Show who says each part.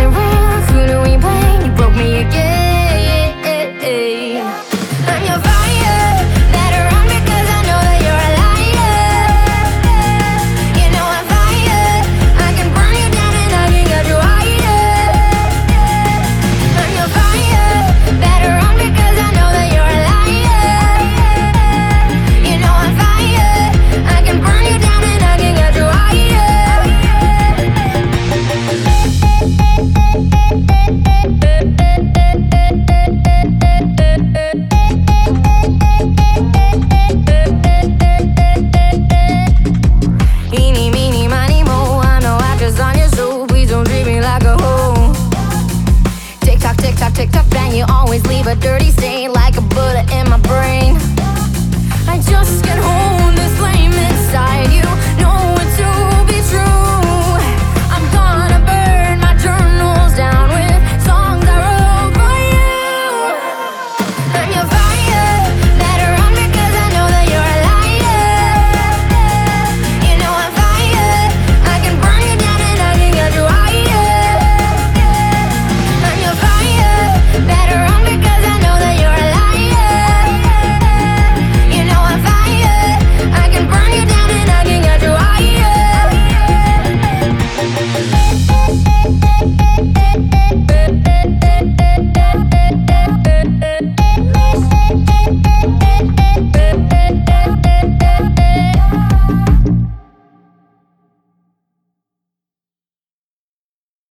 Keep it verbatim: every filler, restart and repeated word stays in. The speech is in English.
Speaker 1: real? Who do we blame? You broke me again. I'm your fire, better run because I know that you're a liar. You know I'm fire, I can burn you down and I can get you higher. I'm your fire, better run because I know that you're a liar. You know I'm fire, I can burn you down and I can get you higher. Eeny, meeny, miny, mo. I know I just on your soul. Please don't treat me like a hoe. Tick tock, tick tock, tick tock, bang. You always leave a dirty stain like a bullet in my brain.